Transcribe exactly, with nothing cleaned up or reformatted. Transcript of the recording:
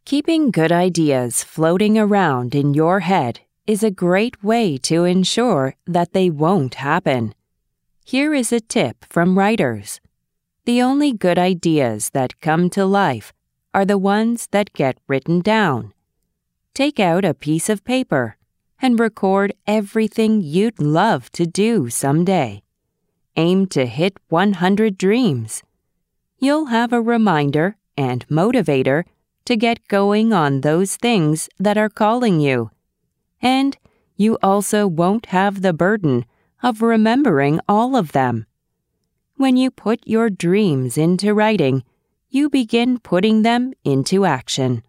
Keeping good ideas floating around in your head is a great way to ensure that they won't happen. Here is a tip from writers. The only good ideas that come to life are the ones that get written down. Take out a piece of paper and record everything you'd love to do someday. Aim to hit one hundred dreams. You'll have a reminder and motivator to get going on those things that are calling you. And you also won't have the burden of remembering all of them. When you put your dreams into writing, you begin putting them into action.